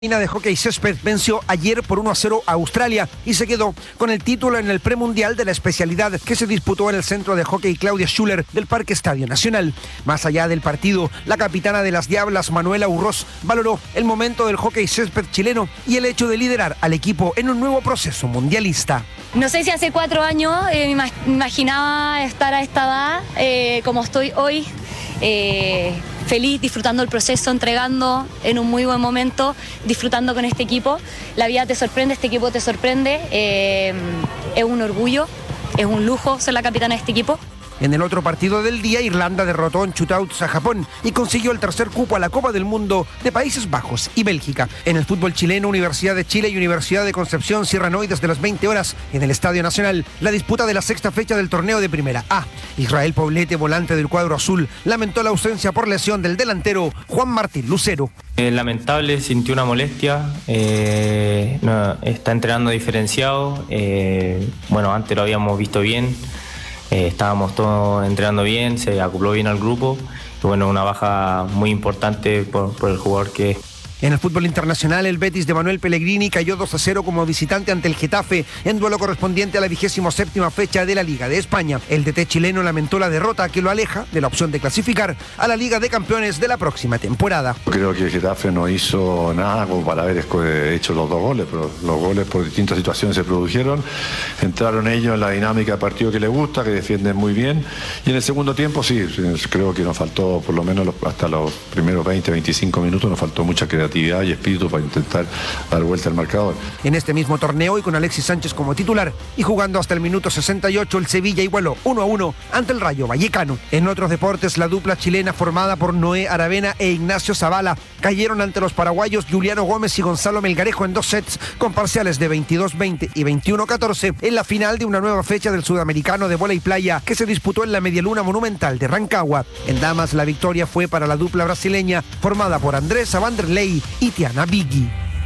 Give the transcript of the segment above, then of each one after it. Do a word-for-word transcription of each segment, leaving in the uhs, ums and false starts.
La de hockey césped venció ayer por uno a cero a Australia y se quedó con el título en el premundial de la especialidad que se disputó en el centro de hockey Claudia Schuller del Parque Estadio Nacional. Más allá del partido, la capitana de las Diablas, Manuela Urroz, valoró el momento del hockey césped chileno y el hecho de liderar al equipo en un nuevo proceso mundialista. No sé si hace cuatro años eh, me imaginaba estar a esta edad eh, como estoy hoy. Eh, feliz, disfrutando el proceso, entregando en un muy buen momento, disfrutando con este equipo. La vida te sorprende, este equipo te sorprende, eh, es un orgullo, es un lujo ser la capitana de este equipo. En el otro partido del día, Irlanda derrotó en shootouts a Japón y consiguió el tercer cupo a la Copa del Mundo de Países Bajos y Bélgica. En el fútbol chileno, Universidad de Chile y Universidad de Concepción cierran hoy desde las veinte horas en el Estadio Nacional la disputa de la sexta fecha del torneo de Primera A. Israel Poblete, volante del cuadro azul, lamentó la ausencia por lesión del delantero Juan Martín Lucero. Eh, lamentable, sintió una molestia, eh, no, está entrenando diferenciado, eh, bueno, antes lo habíamos visto bien. Eh, estábamos todos entrenando bien, se acopló bien al grupo y bueno, una baja muy importante por, por el jugador que es. En el fútbol internacional, el Betis de Manuel Pellegrini cayó dos a cero como visitante ante el Getafe en duelo correspondiente a la vigésimo séptima fecha de la Liga de España. El D T chileno lamentó la derrota que lo aleja de la opción de clasificar a la Liga de Campeones de la próxima temporada. Creo que el Getafe no hizo nada como para haber hecho los dos goles, pero los goles por distintas situaciones se produjeron. Entraron ellos en la dinámica de partido que les gusta, que defienden muy bien. Y en el segundo tiempo sí, creo que nos faltó, por lo menos hasta los primeros veinte, veinticinco minutos, nos faltó mucha creatividad y espíritu para intentar dar vuelta al marcador. En este mismo torneo y con Alexis Sánchez como titular y jugando hasta el minuto sesenta y ocho, el Sevilla igualó uno a uno ante el Rayo Vallecano. En otros deportes, la dupla chilena formada por Noé Aravena e Ignacio Zavala cayeron ante los paraguayos Juliano Gómez y Gonzalo Melgarejo en dos sets con parciales de veintidós veinte y veintiuno catorce en la final de una nueva fecha del Sudamericano de Bola y Playa que se disputó en la Medialuna Monumental de Rancagua. En damas, la victoria fue para la dupla brasileña formada por Andrés Vanderlei y Tiana Biggi.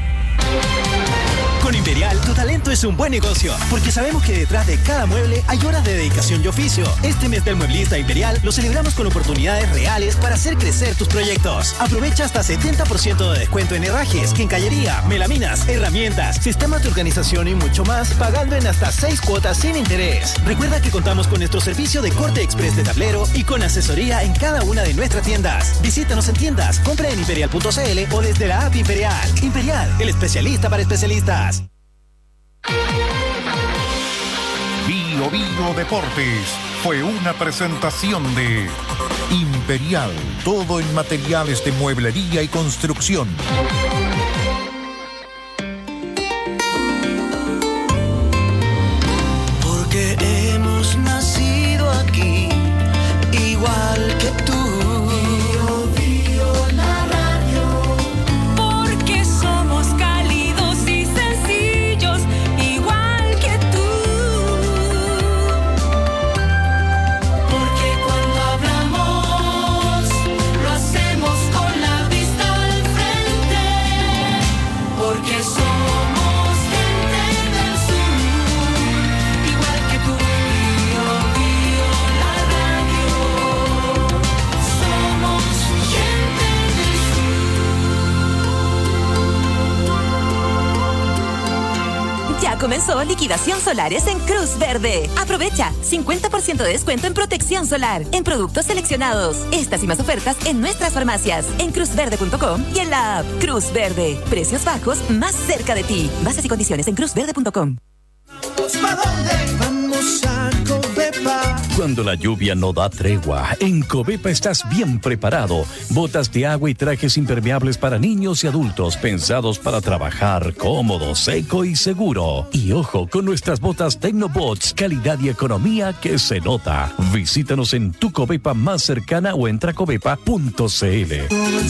Con Imperial, tu talento es un buen negocio, porque sabemos que detrás de cada mueble hay horas de dedicación y oficio. Este mes del mueblista Imperial lo celebramos con oportunidades reales para hacer crecer tus proyectos. Aprovecha hasta setenta por ciento de descuento en herrajes, quincallería, melaminas, herramientas, sistemas de organización y mucho más, pagando en hasta seis cuotas sin interés. Recuerda que contamos con nuestro servicio de corte express de tablero y con asesoría en cada una de nuestras tiendas. Visítanos en tiendas, compra en imperial punto c l o desde la app Imperial. Imperial, el especialista para especialistas. Bio Bio Deportes fue una presentación de Imperial, todo en materiales de mueblería y construcción. Porque hemos nacido aquí, igual que tú. Comenzó liquidación solares en Cruz Verde. Aprovecha cincuenta por ciento de descuento en protección solar en productos seleccionados. Estas y más ofertas en nuestras farmacias, en cruz verde punto com y en la app Cruz Verde. Precios bajos más cerca de ti. Bases y condiciones en cruz verde punto com. Vamos a Covepa. Cuando la lluvia no da tregua, en Covepa estás bien preparado. Botas de agua y trajes impermeables para niños y adultos, pensados para trabajar cómodo, seco y seguro. Y ojo con nuestras botas Tecnobots, calidad y economía que se nota. Visítanos en tu Covepa más cercana o entra a covepa punto c l.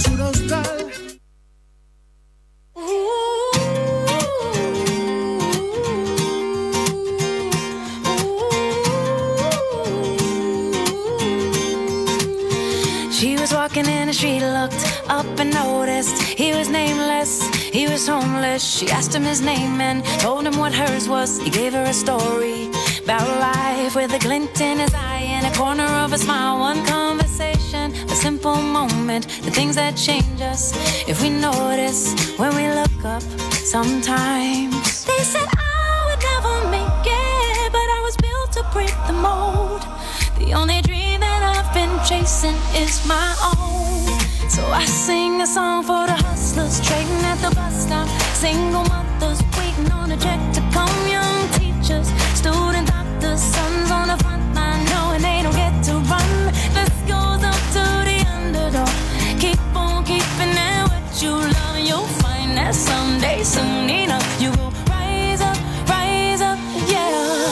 She was walking in and she looked up and noticed he was nameless, he was homeless. She asked him his name and told him what hers was. He gave her a story about life with a glint in his eye and a corner of a smile. One conversation, a a simple moment, the things that change us. If we notice when we look up sometimes. They said I would never make it, but I was built to break the mold. The only dream that I've been chasing is my own. So I sing a song for the hustlers trading at the bus stop, single mothers waiting on a check to come, young teachers, student doctors, sons on the front line knowing they don't get to run. This goes up to the underdog. Keep on keeping it what you love, and you'll find that someday, soon enough, you will rise up, rise up, yeah.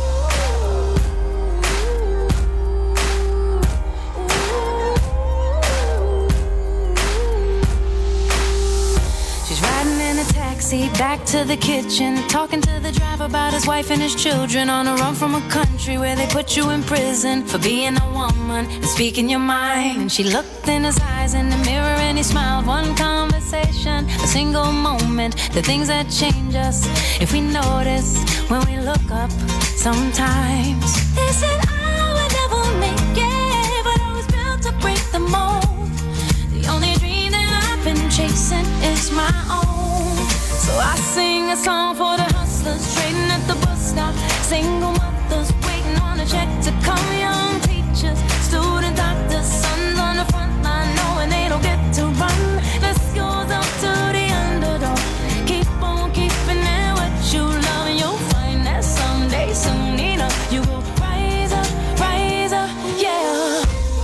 Back to the kitchen, talking to the driver about his wife and his children, on a run from a country where they put you in prison for being a woman and speaking your mind. And she looked in his eyes in the mirror and he smiled. One conversation, a single moment, the things that change us if we notice when we look up sometimes. They said I would never make it, but I was built to break the mold. The only dream that I've been chasing is my own. So I sing a song for the hustlers trading at the bus stop, single mothers waiting on a check to come, young teachers, student doctors, sons on the front line knowing they don't get to run. This goes up to the underdog. Keep on keeping it what you love, and you'll find that someday, soon enough, you will rise up, rise up, yeah.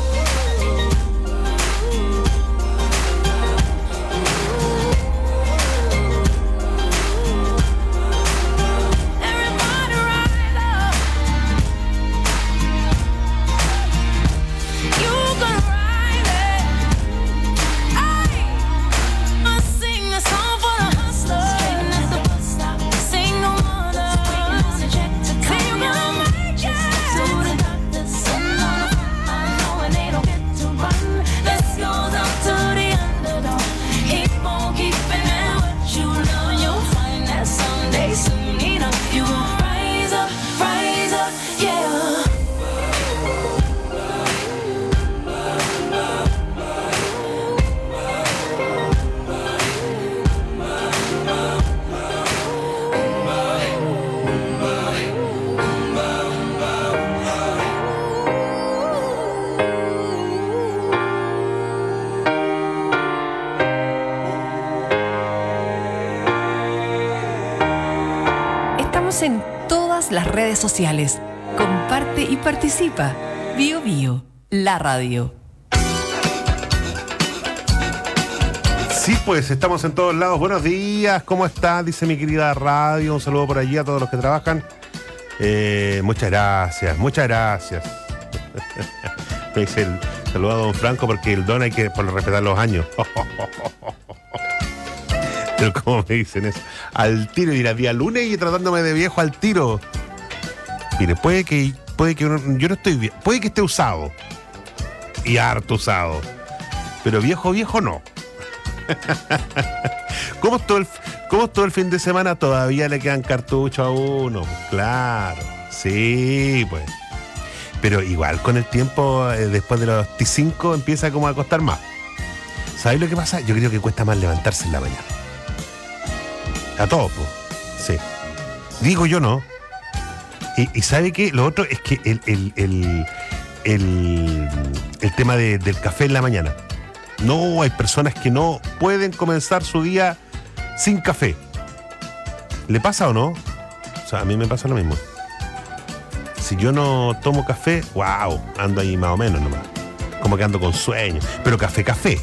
En todas las redes sociales. Comparte y participa. Bio Bio, la radio. Sí, pues estamos en todos lados. Buenos días, ¿cómo está? Dice mi querida radio. Un saludo por allí a todos los que trabajan. Eh, muchas gracias, muchas gracias. Me dice el saludo a don Franco porque el don hay que por respetar los años. Pero ¿cómo me dicen eso? Al tiro, y la día lunes y tratándome de viejo al tiro. Mire, puede que, puede que uno, yo no estoy bien, puede que esté usado. Y harto usado. Pero viejo, viejo no. ¿Cómo es todo el, cómo es todo el fin de semana? Todavía le quedan cartuchos a uno. Claro. Sí, pues. Pero igual con el tiempo, eh, después de los T cinco, empieza como a costar más. ¿Sabes lo que pasa? Yo creo que cuesta más levantarse en la mañana. A todos, pues. Sí. Digo yo, ¿no? Y, y ¿sabe qué? Lo otro es que el, el, el, el, el tema de, del café en la mañana. No, hay personas que no pueden comenzar su día sin café. ¿Le pasa o no? O sea, a mí me pasa lo mismo. Si yo no tomo café, wow, ando ahí más o menos nomás. Como que ando con sueño. Pero café, café.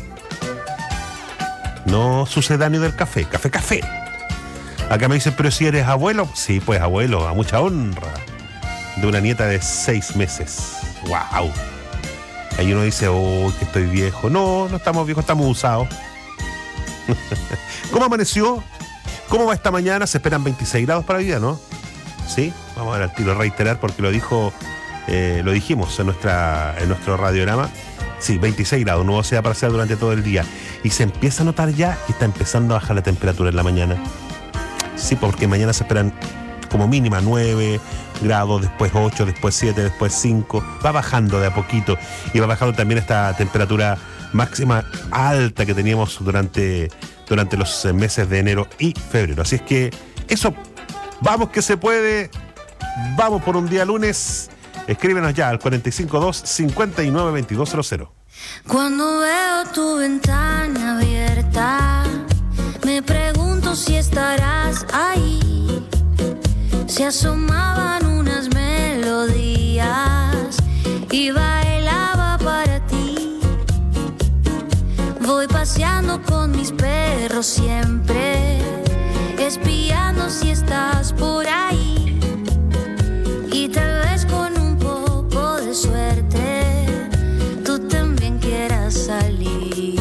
No sucedáneo del café, café, café. Acá me dicen, pero si eres abuelo. Sí, pues abuelo, a mucha honra. De una nieta de seis meses. ¡Wow! Ahí uno dice, oh, que estoy viejo. No, no estamos viejos, estamos usados. ¿Cómo amaneció? ¿Cómo va esta mañana? Se esperan veintiséis grados para hoy día, ¿no? Sí, vamos a ver al tiro reiterar porque lo dijo, eh, lo dijimos en nuestra, en nuestro radiograma. Sí, veintiséis grados, nubosidad parcial durante todo el día. Y se empieza a notar ya que está empezando a bajar la temperatura en la mañana. Sí, porque mañana se esperan como mínima nueve, grados, después ocho, después siete, después cinco. Va bajando de a poquito y va bajando también esta temperatura máxima alta que teníamos durante, durante los meses de enero y febrero. Así es que eso, vamos que se puede, vamos por un día lunes. Escríbenos ya al cuatro cinco dos, cinco nueve, veintidós cero cero. Cuando veo tu ventana abierta, me pregunto si estarás ahí. Se asomaban unas melodías y bailaba para ti. Voy paseando con mis perros siempre, espiando si estás por ahí. Y tal vez con un poco de suerte, tú también quieras salir.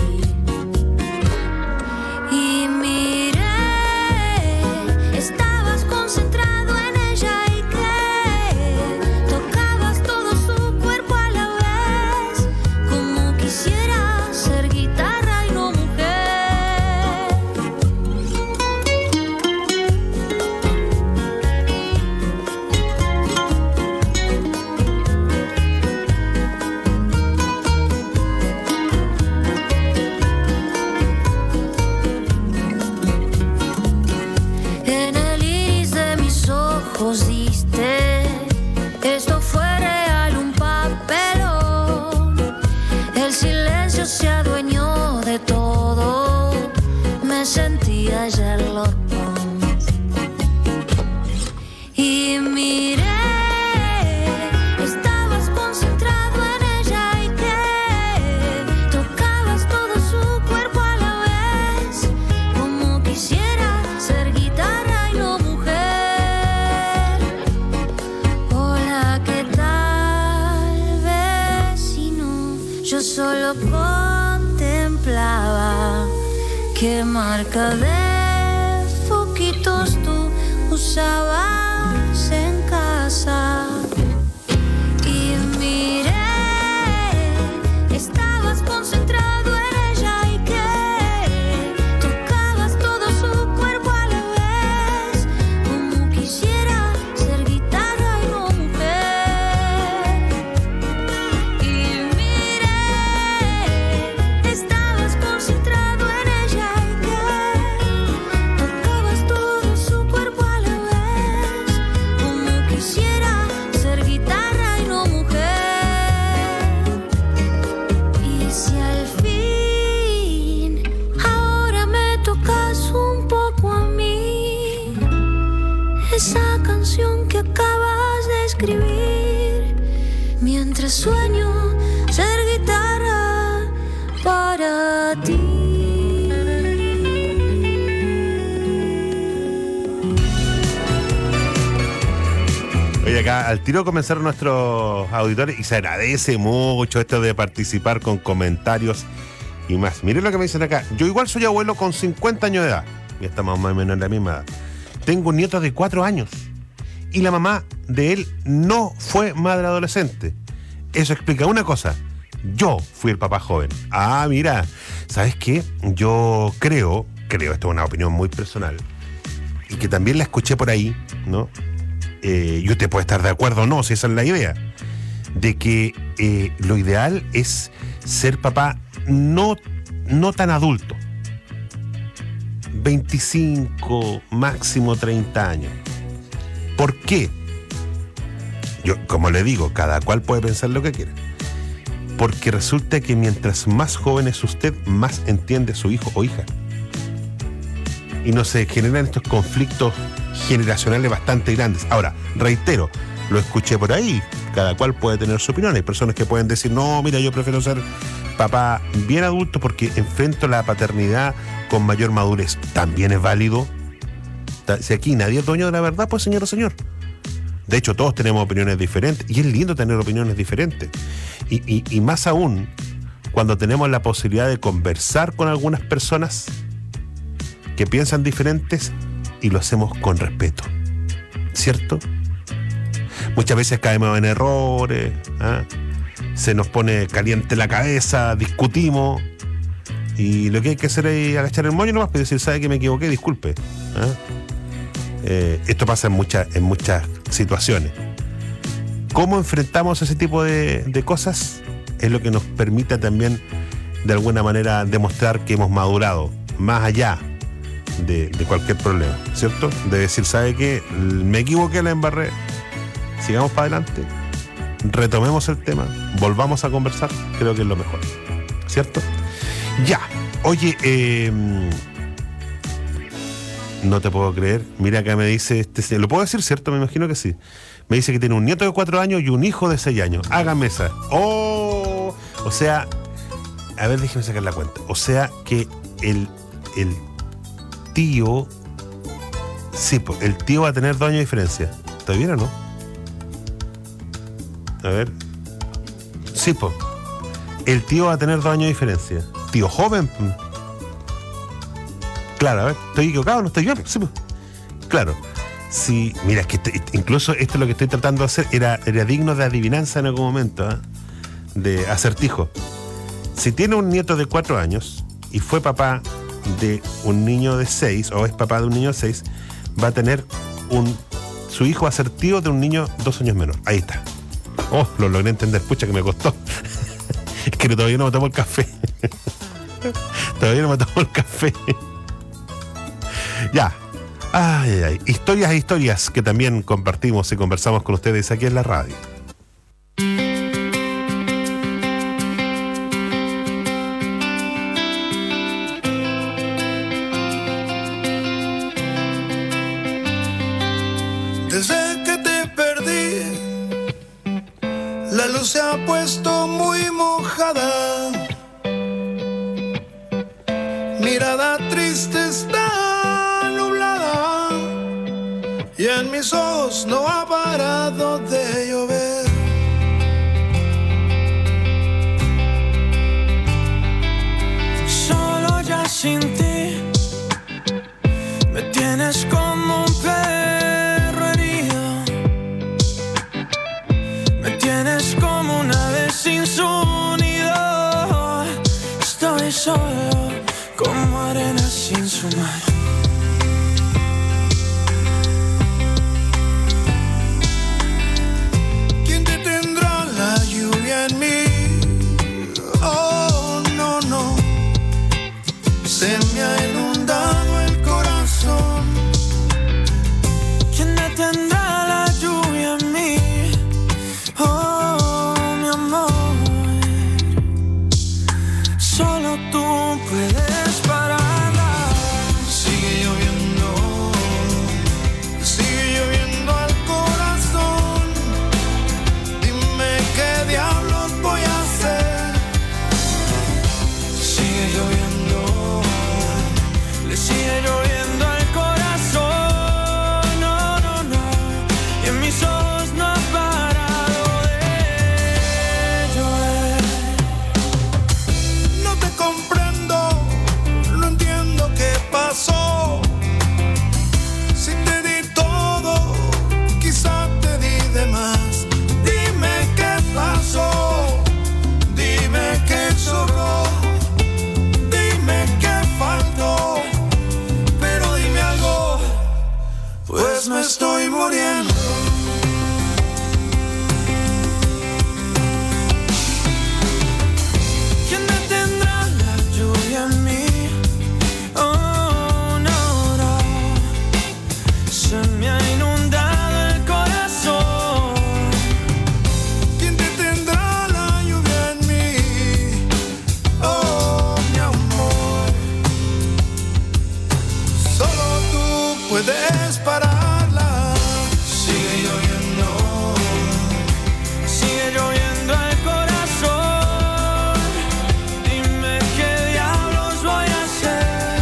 Y miré, estabas concentrado en ella y que tocabas todo su cuerpo a la vez, como quisiera ser guitarra y no mujer. En el iris de mis ojos diste, esto fue real, un papelón. El silencio se adueñó de todo, me sentía Sherlock Holmes. Y miré, estabas concentrado en ella y que tocabas todo su cuerpo a la vez, como quisiera ser guitarra y no mujer. Hola, ¿qué tal, vecino? Yo solo contemplaba qué marca de foquitos tú usabas en casa. Y miré, estabas concentrado en ella y que tocabas todo su cuerpo a la vez, como quisiera ser guitarra y no mujer. Y miré, estabas concentrado en ella y que tocabas todo su cuerpo a la vez, como quisiera ser guitarra y no mujer. Y si al fin ahora me tocas un poco a mí, esa canción que acabas de escribir, mientras sueño ser guitarra para ti. Oye, acá al tiro comenzaron nuestros auditores y se agradece mucho esto de participar con comentarios y más. Miren lo que me dicen acá. Yo igual soy abuelo con cincuenta años de edad. Ya estamos más o menos en la misma edad. Tengo un nieto de cuatro años y la mamá de él no fue madre adolescente. Eso explica una cosa. Yo fui el papá joven. Ah, mira. ¿Sabes qué? Yo creo, creo, esto es una opinión muy personal, y que también la escuché por ahí, ¿no? Eh, y usted puede estar de acuerdo o no, si esa es la idea, de que eh, lo ideal es ser papá no, no tan adulto, veinticinco, máximo treinta años. ¿Por qué? Yo, como le digo, cada cual puede pensar lo que quiera. Porque resulta que mientras más joven es usted, más entiende a su hijo o hija. Y no se generan estos conflictos generacionales bastante grandes. Ahora, reitero, lo escuché por ahí, cada cual puede tener su opinión. Hay personas que pueden decir, no, mira, yo prefiero ser papá bien adulto porque enfrento la paternidad con mayor madurez. También es válido. Si aquí nadie es dueño de la verdad, pues señor o señor. De hecho, todos tenemos opiniones diferentes y es lindo tener opiniones diferentes. Y, y, y más aún, cuando tenemos la posibilidad de conversar con algunas personas que piensan diferentes y lo hacemos con respeto, ¿cierto? Muchas veces caemos en errores, ¿eh? Se nos pone caliente la cabeza, discutimos y lo que hay que hacer es agachar el moño nomás y decir, ¿sabe que me equivoqué? Disculpe. ¿eh? Eh, esto pasa en muchas, en muchas situaciones. ¿Cómo enfrentamos ese tipo de, de cosas? Es lo que nos permite también, de alguna manera, demostrar que hemos madurado, más allá de, de cualquier problema, ¿cierto? De decir, ¿sabe qué? Me equivoqué, la embarré. Sigamos para adelante, retomemos el tema, volvamos a conversar, creo que es lo mejor, ¿cierto? Ya, oye, eh, no te puedo creer, mira acá me dice este señor, ¿lo puedo decir, cierto? Me imagino que sí. Me dice que tiene un nieto de cuatro años y un hijo de seis años. Hágame esa. Oh, o sea, a ver, déjeme sacar la cuenta. O sea que el, el tío, sí, pues, el tío va a tener dos años de diferencia. ¿Está bien o no? A ver. Sí, pues. El tío va a tener dos años de diferencia. Tío joven. Claro, a ver, ¿estoy equivocado o no estoy bien? Sí, pues. Claro. Sí, mira, es que estoy, incluso esto es lo que estoy tratando de hacer, era, era digno de adivinanza en algún momento, ¿eh? De acertijo. Si tiene un nieto de cuatro años y fue papá de un niño de seis, o es papá de un niño de seis, va a tener un su hijo va a ser tío de un niño dos años menor. Ahí está. Oh, lo logré entender, pucha que me costó. Es que todavía no me tomo el café. Todavía no me tomo el café. Ya. Ay, ay, ay. Historias e historias que también compartimos y conversamos con ustedes aquí en la radio. Desde que te perdí, la luz se ha puesto muy mojada. Mirada triste está y en mis ojos no ha parado de llover. Solo ya sin ti me tienes como un perro herido. Me tienes como una ave sin su nido. Estoy solo como arena sin su mar. En mí, oh no, no, se me ha inundado el corazón. ¿Quién detendrá la lluvia en mí? Oh, mi amor, solo tú puedes pararla. Sigue lloviendo, sigue lloviendo al corazón. Dime qué diablo voy a hacer. Sigue lloviendo, le sigue lloviendo al corazón. No, no, no, y en mis ojos no ha parado de llover. no te comprendo, no entiendo qué pasó. Si te di todo, quizá te di de más. Dime qué pasó, dime qué sobró, dime qué faltó, pero dime algo, pues me estoy muriendo. ¿Quién detendrá la lluvia en mí? Oh, no, no, se me ha inundado el corazón. ¿Quién detendrá la lluvia en mí? Oh, mi amor, solo tú puedes pararla. Sigue lloviendo, Sigue lloviendo al corazón. Dime qué diablos voy a hacer.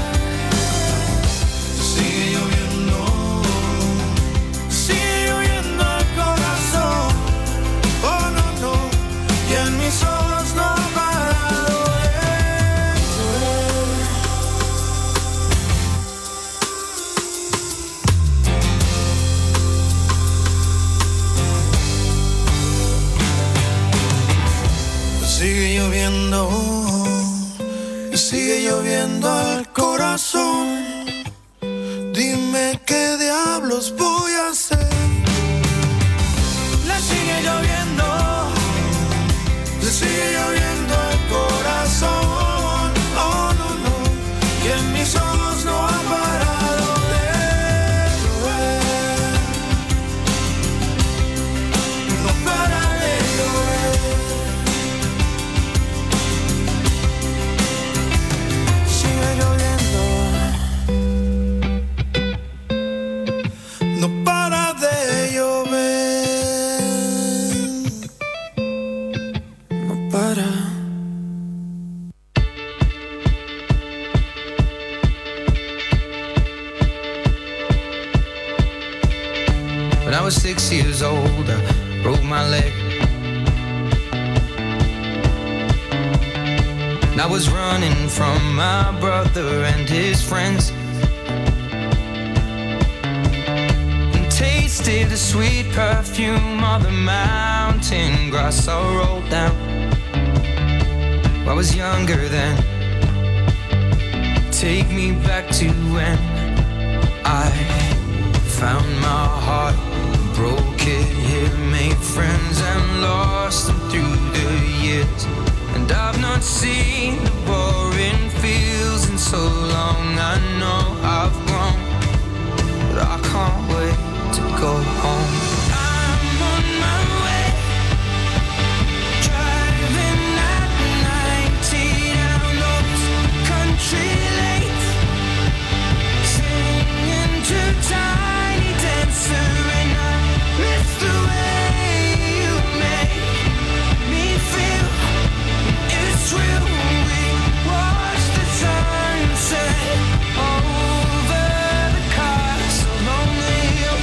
sigue lloviendo, sigue lloviendo al corazón. Oh, no, no, y en mis ojos no ha parado de llover. Sigue lloviendo, sigue lloviendo al corazón. Dime qué diablos voy a hacer. sigue lloviendo, le sigue lloviendo el corazón. Oh no, no, y en mis ojos no ha parado de llover, no para de llover. Sigue lloviendo, no para de llover, no para. When I was six years old, I broke my leg. And I was running from my brother and his friends, and tasted the sweet perfume of the mountain grass I rolled down. I was younger then. Take me back to when I found my heart, broke it here, made friends and lost them through the years. And I've not seen the boring fields in so long. I know I've grown, but I can't wait to go home. I'm on my way, driving at ninety down those country lanes, singing to Tiny Dancer, and I miss the way you make me feel. It's real. We watch the sunset over the castle on the hill.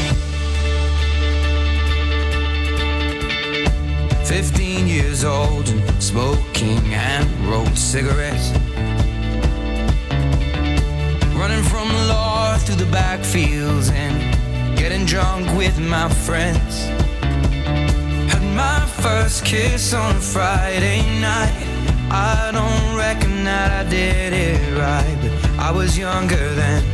Fifteen years old and smoking and rolled cigarettes, running from the law through the backfields and getting drunk with my friends. Had my first kiss on a Friday night. I don't reckon that I did it right, but I was younger then.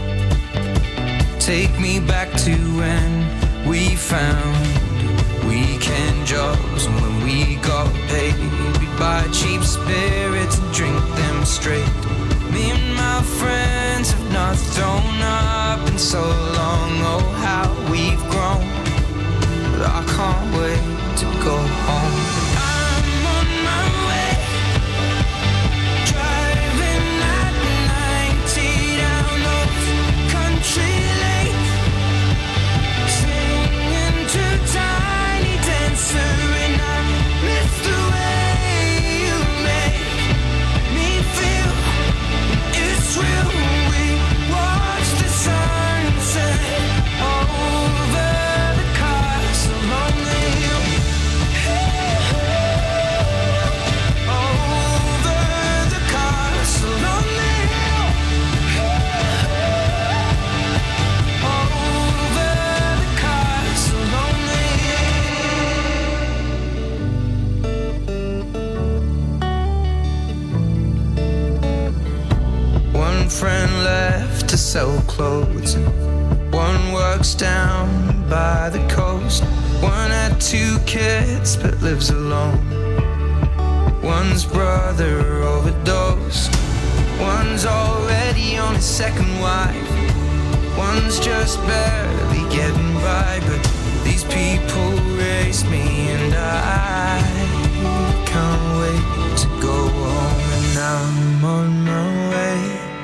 Take me back to when we found weekend jobs, and when we got paid, we'd buy cheap spirits and drink them straight. Me and my friends have not thrown up in so long. Oh, how we've grown, but I can't wait to go home. I'm on my way, driving at ninety down those country lanes, singing to Tiny Dancer, and I miss the way you make me feel. It's real. We watch the sunset over the castle on the hill. Over the castle on the hill. Over the castle on the hill. One friend left to sell clothes, and one works down by the coast. One had two kids but lives alone. One's brother overdosed. One's already on his second wife. One's just barely getting by, but these people raised me, and I can't wait to go home. And I'm on my way.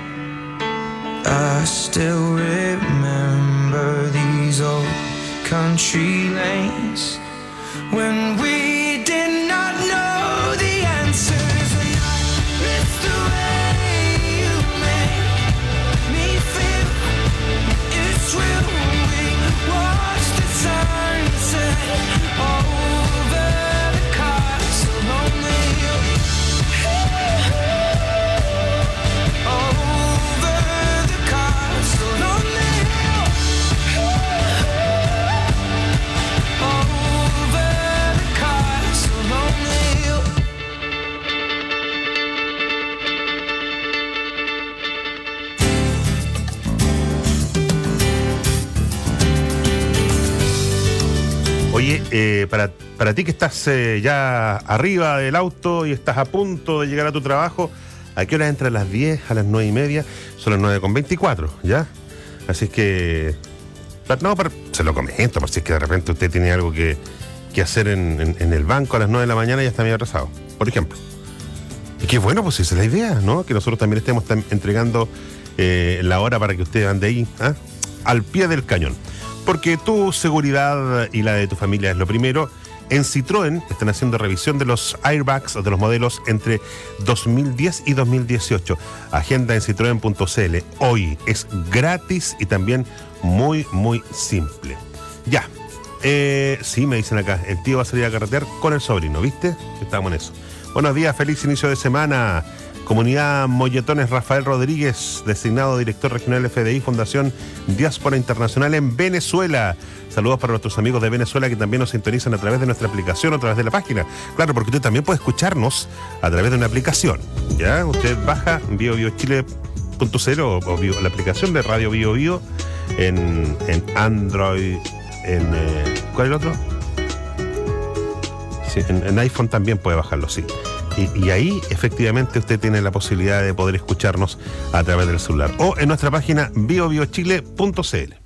I still remember these old country lanes when we did not know the answers, and I miss the way you make me feel. It's real. We watch the sunset over the castle on the hill. Over the castle on the hill. Oye, eh, para, para ti que estás eh, ya arriba del auto y estás a punto de llegar a tu trabajo, ¿a qué hora entra? ¿A las diez? ¿A las nueve y media? Son las nueve con veinticuatro, ¿ya? Así es que... No, pero se lo comento, por si es que de repente usted tiene algo que, que hacer en, en, en el banco a las nueve de la mañana y ya está medio atrasado, por ejemplo. Y qué bueno, pues esa es la idea, ¿no? Que nosotros también estemos tam- entregando eh, la hora para que usted ande ahí, ¿eh? al pie del cañón. Porque tu seguridad y la de tu familia es lo primero. En Citroën están haciendo revisión de los airbags de los modelos entre dos mil diez y dos mil dieciocho. Agenda en citroen punto c l. Hoy es gratis y también muy, muy simple. Ya. Eh, sí, me dicen acá, el tío va a salir a carretear con el sobrino, ¿viste? Estamos en eso. Buenos días, feliz inicio de semana. Comunidad Molletones, Rafael Rodríguez, designado director regional F D I, Fundación Diáspora Internacional en Venezuela. Saludos para nuestros amigos de Venezuela que también nos sintonizan a través de nuestra aplicación o a través de la página. Claro, porque usted también puede escucharnos a través de una aplicación. ¿Ya? Usted baja bio bio chile punto cero o, o bio, la aplicación de Radio Bio Bio en, en Android, en... Eh, ¿cuál es el otro? Sí, en, en iPhone también puede bajarlo, sí. Y, y ahí efectivamente usted tiene la posibilidad de poder escucharnos a través del celular o en nuestra página bio bio chile punto c l.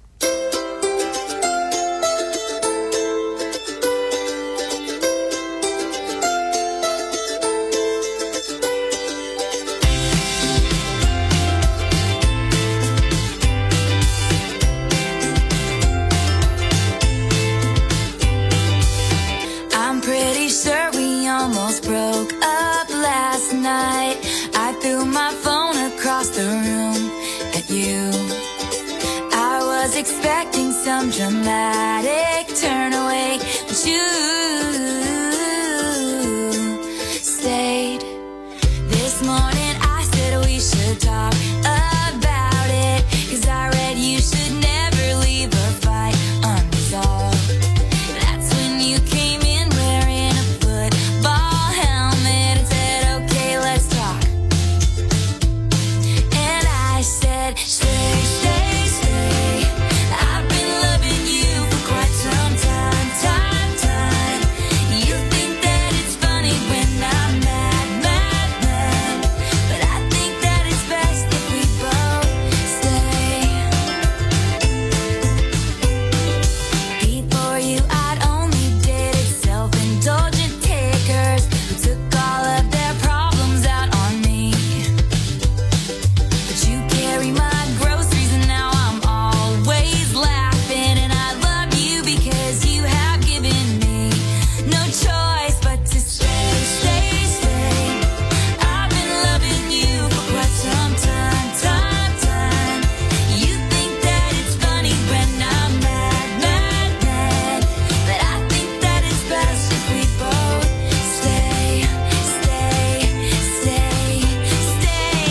I'm pretty sure we almost broke up last night. I threw my phone across the room at you. I was expecting some dramatic turn away, but you stayed. This morning I said we should talk about it, 'cause I read you should never leave a fight unresolved. That's when you came in wearing a football helmet and said, okay, let's talk. And I said, stay, stay, stay. I've been loving you for quite some time, time, time. You think that it's funny when I'm mad, mad, mad, but I think that it's best if we both stay. Before you, I'd only dated self-indulgent takers who took all of their problems out on me. But you carry my groceries and now I'm always laughing. And I love you because you have given me no choice but to stay, stay, stay. I've been loving you for quite some time, time, time. You think that it's funny when I'm mad, mad, mad, but I think that it's best if we both stay, stay, stay, stay.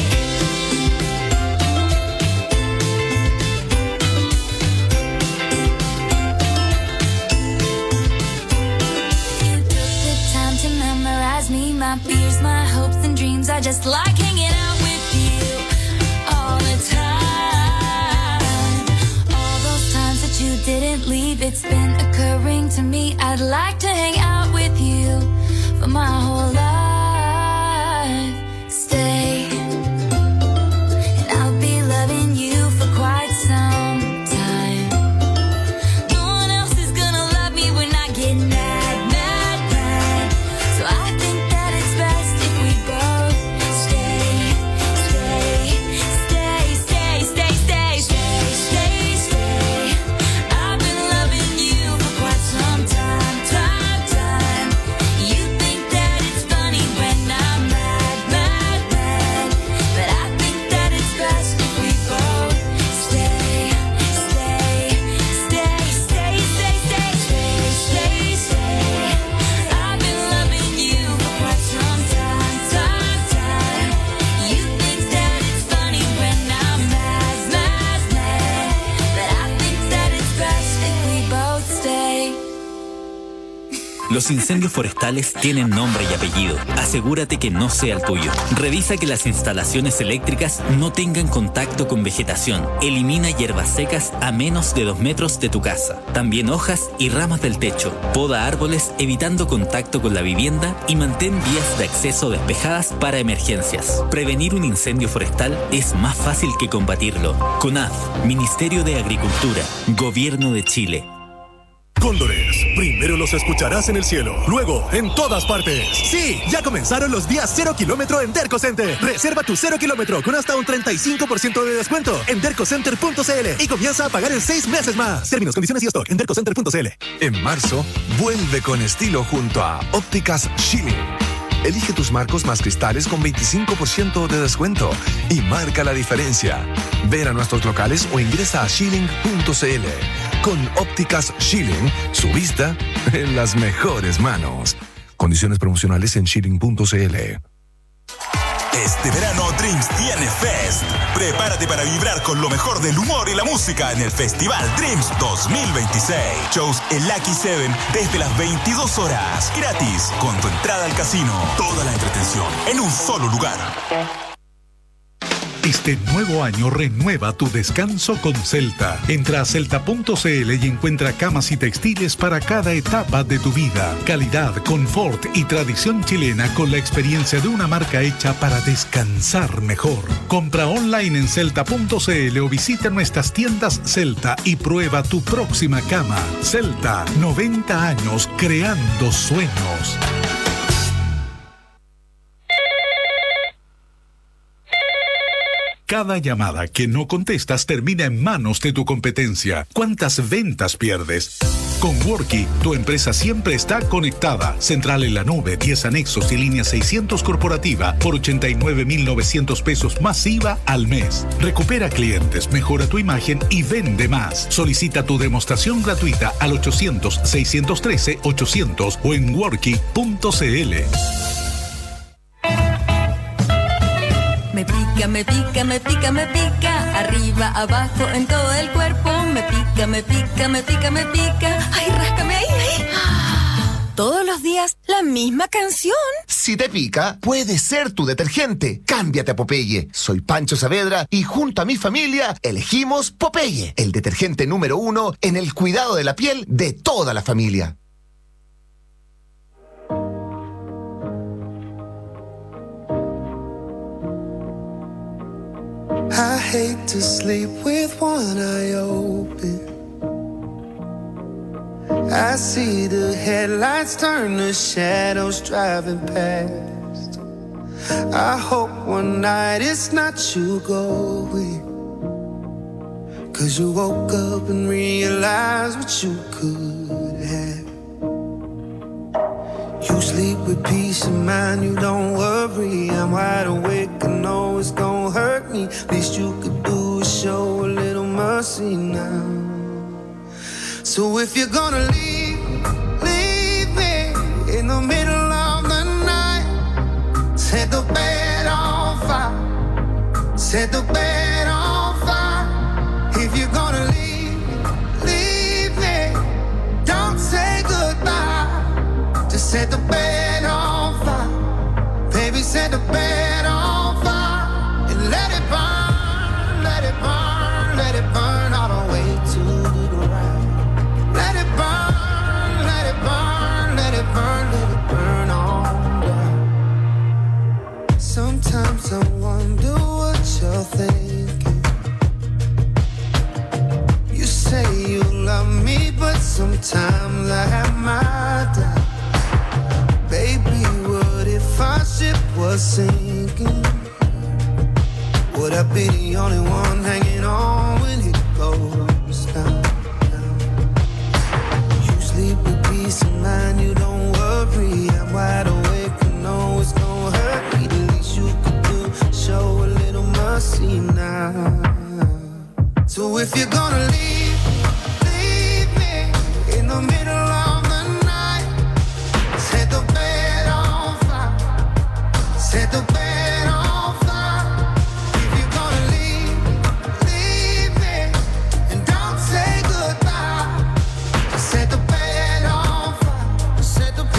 You took the time to memorize me, my fears, my hopes and dreams. I just like hanging out with you all the time. All those times that you didn't leave, it's been occurring to me. I'd like to hang out with you for my whole life. Stay, and I'll be loving you for quite some time. No one else is gonna love me when I get mad, mad, mad. So I think that it's best if we both stay, stay, stay, stay, stay, stay, stay, stay, stay. I've been loving you for quite some time, time, time. You think that it's funny Los incendios forestales tienen nombre y apellido. Asegúrate que no sea el tuyo. Revisa que las instalaciones eléctricas no tengan contacto con vegetación. Elimina hierbas secas a menos de dos metros de tu casa. También hojas y ramas del techo. Poda árboles evitando contacto con la vivienda y mantén vías de acceso despejadas para emergencias. Prevenir un incendio forestal es más fácil que combatirlo. CONAF, Ministerio de Agricultura, Gobierno de Chile. Cóndores, primero los escucharás en el cielo, luego en todas partes. Sí, ya comenzaron los días cero kilómetro en Derco Center. Reserva tu cero kilómetro con hasta un treinta y cinco por ciento de descuento en dercocenter punto c l y comienza a pagar en seis meses más. Términos, condiciones y stock en dercocenter punto c l. En marzo, vuelve con estilo junto a Ópticas Schilling. Elige tus marcos más cristales con veinticinco por ciento de descuento y marca la diferencia. Ven a nuestros locales o ingresa a schilling punto c l. Con Ópticas Schilling, su vista en las mejores manos. Condiciones promocionales en schilling punto c l. Este verano Dreams tiene Fest. Prepárate para vibrar con lo mejor del humor y la música en el Festival Dreams dos mil veintiséis. Shows en Lucky Seven desde las veintidós horas. Gratis, con tu entrada al casino. Toda la entretención en un solo lugar. Este nuevo año renueva tu descanso con Celta. Entra a celta punto c l y encuentra camas y textiles para cada etapa de tu vida. Calidad, confort y tradición chilena con la experiencia de una marca hecha para descansar mejor. Compra online en celta punto c l o visita nuestras tiendas Celta y prueba tu próxima cama. Celta, noventa años creando sueños. Cada llamada que no contestas termina en manos de tu competencia. ¿Cuántas ventas pierdes? Con Worky, tu empresa siempre está conectada. Central en la nube, diez anexos y línea seiscientos corporativa por ochenta y nueve mil novecientos pesos más I V A al mes. Recupera clientes, mejora tu imagen y vende más. Solicita tu demostración gratuita al ochocientos, seiscientos trece, ochocientos o en worky punto c l. Me pica, me pica, me pica, me pica, arriba, abajo, en todo el cuerpo. Me pica, me pica, me pica, me pica. Ay, ráscame ahí, ahí. Todos los días, la misma canción. Si te pica, puede ser tu detergente. Cámbiate a Popeye. Soy Pancho Saavedra y junto a mi familia elegimos Popeye, el detergente número uno en el cuidado de la piel de toda la familia. I hate to sleep with one eye open. I see the headlights turn to shadows driving past. I hope one night it's not you going, 'cause you woke up and realized what you could have. You sleep with peace of mind, you don't worry. I'm wide awake, I know it's gonna hurt me. Least you could do is show a little mercy now. So if you're gonna leave, leave me in the middle of the night. Set the bed on fire, set the bed on fire. If you're gonna leave, leave me, don't say goodbye. Just set the bed on fire, baby, set the bed on fire, and let it burn, let it burn, let it burn all the way to the ground. Let it burn, let it burn, let it burn, let it burn on down. Sometimes I wonder what you're thinking. You say you love me, but sometimes I have my doubts. Baby, what if our ship was sinking? Would I be the only one hanging on when it goes down, down? You sleep with peace of mind, you don't worry. I'm wide awake, I know it's gonna hurt me. The least you could do, show a little mercy now. So if you're gonna leave, leave me in the middle of the night. Set the bed on fire, set the bed on fire. If you're gonna leave, leave me, and don't say goodbye. Set the bed on fire, set the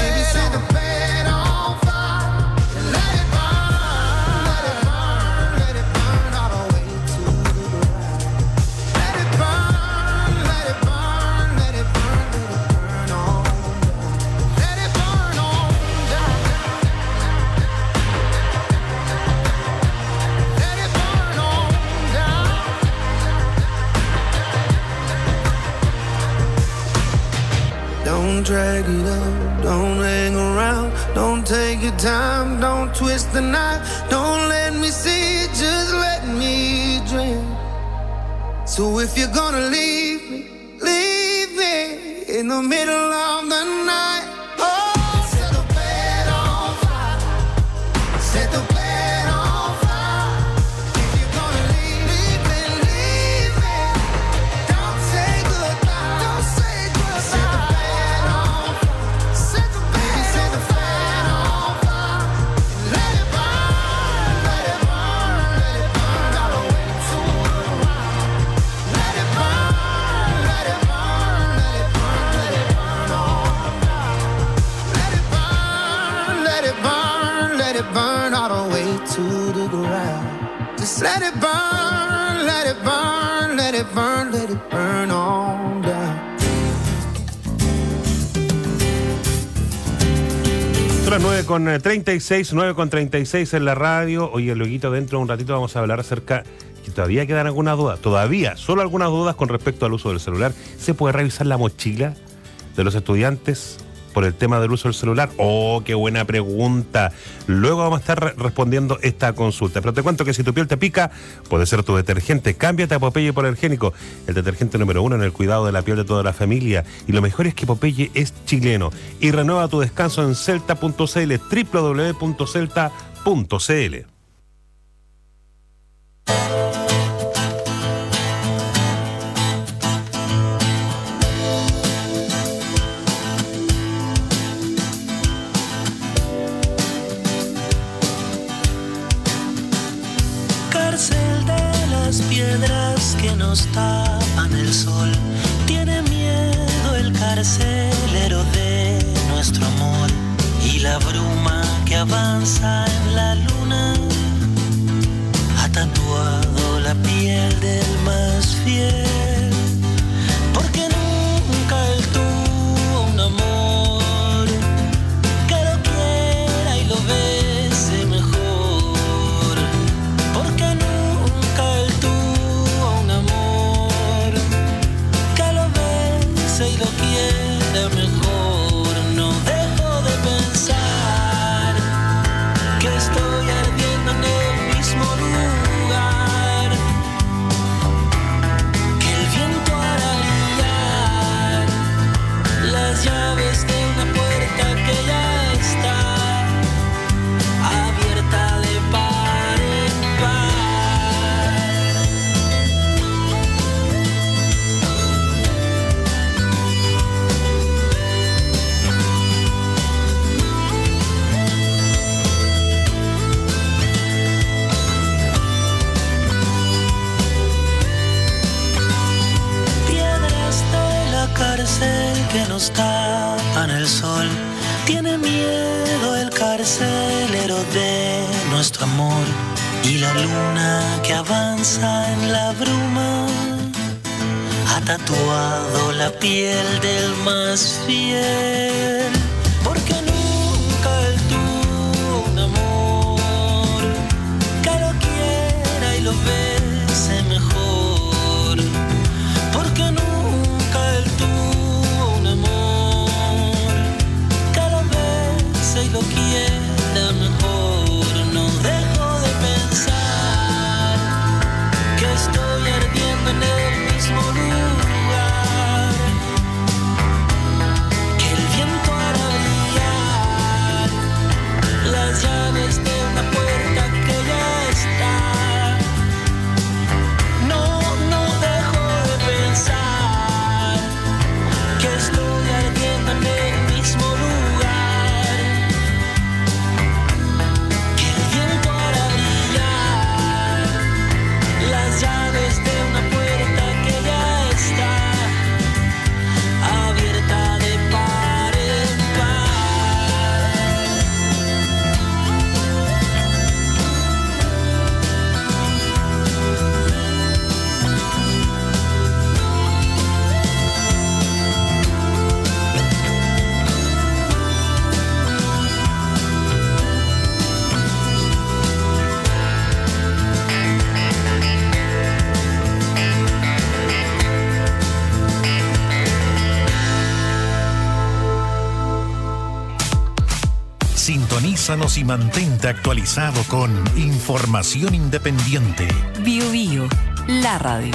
Don't drag it out, don't hang around, don't take your time, don't twist the knife, don't let me see it, just let me dream. So if you're gonna leave me, leave me in the middle of the night. Oh, set the bed on fire, set the bed on fire. If you're gonna leave, leave me, leave me. Don't say goodbye, don't say goodbye. Set the bed on fire, set the bed, set the bed on fire. Let it burn, let it burn, let it burn all the way to the ground. Let it burn, let it burn, let it burn, let it burn on down. Let it burn, let it burn, let it burn all the way to the ground. Just let it burn, let it burn, let it burn, let it burn on down. Son las nueve con treinta y seis, nueve con treinta y seis en la radio. Oye, luego dentro de un ratito vamos a hablar acerca, que todavía quedan algunas dudas, todavía, solo algunas dudas con respecto al uso del celular. ¿Se puede revisar la mochila de los estudiantes por el tema del uso del celular? Oh, qué buena pregunta. Luego vamos a estar re- respondiendo esta consulta. Pero te cuento que si tu piel te pica, puede ser tu detergente. Cámbiate a Popeye Hipoalergénico, el detergente número uno en el cuidado de la piel de toda la familia. Y lo mejor es que Popeye es chileno. Y renueva tu descanso en celta punto c l, doble u doble u doble u punto celta punto c l. Cárcel de las piedras que nos tapan el sol. Tiene miedo el carcelero de nuestro amor. Y la bruma que avanza en la luna ha tatuado la piel del más fiel. Porque nunca él tuvo un amor que lo quiera y lo bese mejor. Porque nunca él tuvo un amor que lo bese y lo quiera mejor. No dejo de pensar que estoy ardiendo en el mismo lugar, que el viento hará brillar las llaves de una puerta que ya está abierta de par en par. Piedras de la cárcel que nos tapan el sol. Tiene miedo el carcelero de nuestro amor. Y la luna que avanza en la bruma ha tatuado la piel del más fiel. Porque nunca él tuvo un amor que lo quiera y lo bese mejor. Porque nunca él tuvo un amor que lo bese y lo quiera mejor. No dejo de pensar que estoy ardiendo en el mismo lugar, que el viento hará Sintonízanos y mantente actualizado con información independiente. Bio Bio, la radio.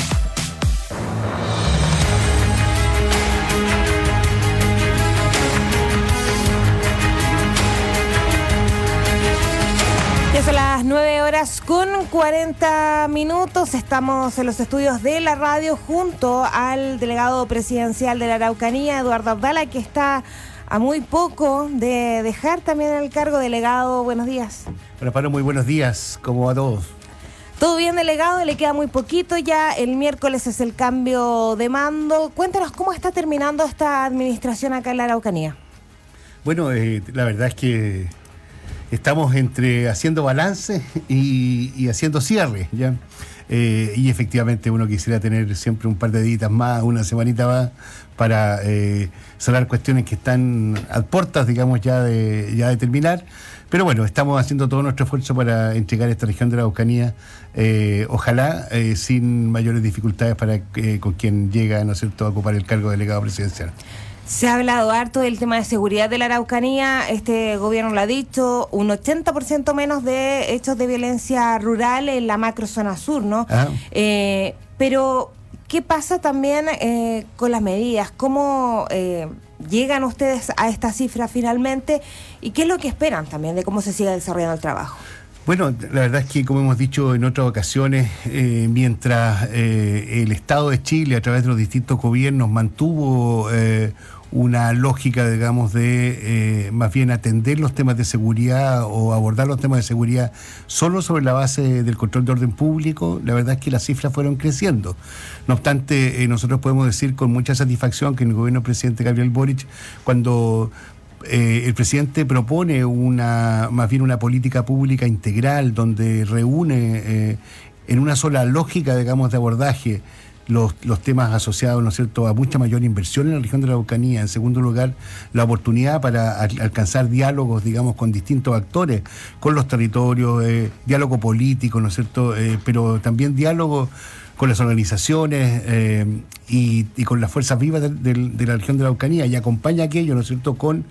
Ya son las nueve horas con cuarenta minutos. Estamos en los estudios de la radio junto al delegado presidencial de la Araucanía, Eduardo Abdala, que está a muy poco de dejar también el cargo. Delegado, buenos días. Bueno, Pablo, muy buenos días. ¿Cómo va todo? Todo bien, delegado, le queda muy poquito ya. El miércoles es el cambio de mando. Cuéntanos cómo está terminando esta administración acá en la Araucanía. Bueno, eh, la verdad es que estamos entre haciendo balance y, y haciendo cierre, ¿ya? Eh, y efectivamente uno quisiera tener siempre un par de días más, una semanita más, para eh, cerrar cuestiones que están a puertas, digamos, ya de, ya de terminar. Pero bueno, estamos haciendo todo nuestro esfuerzo para entregar esta región de la Araucanía, eh, ojalá eh, sin mayores dificultades para eh, con quien llega, ¿no es cierto?, a ocupar el cargo de delegado presidencial. Se ha hablado harto del tema de seguridad de la Araucanía, este gobierno lo ha dicho, un ochenta por ciento menos de hechos de violencia rural en la macrozona sur, ¿no? Ah. Eh, pero, ¿qué pasa también eh, con las medidas? ¿Cómo eh, llegan ustedes a esta cifra finalmente? ¿Y qué es lo que esperan también de cómo se siga desarrollando el trabajo? Bueno, la verdad es que, como hemos dicho en otras ocasiones, eh, mientras eh, el Estado de Chile, a través de los distintos gobiernos, mantuvo eh, una lógica, digamos, de eh, más bien atender los temas de seguridad o abordar los temas de seguridad solo sobre la base del control de orden público, la verdad es que las cifras fueron creciendo. No obstante, eh, nosotros podemos decir con mucha satisfacción que en el gobierno del presidente Gabriel Boric, cuando Eh, el presidente propone una más bien una política pública integral donde reúne eh, en una sola lógica, digamos, de abordaje los, los temas asociados, ¿no es cierto?, a mucha mayor inversión en la región de la Araucanía. En segundo lugar, la oportunidad para al, alcanzar diálogos, digamos, con distintos actores, con los territorios, eh, diálogo político, ¿no es cierto?, eh, pero también diálogo con las organizaciones eh, y, y con las fuerzas vivas de, de, de la región de la Araucanía, y acompaña aquello, ¿no es cierto?, con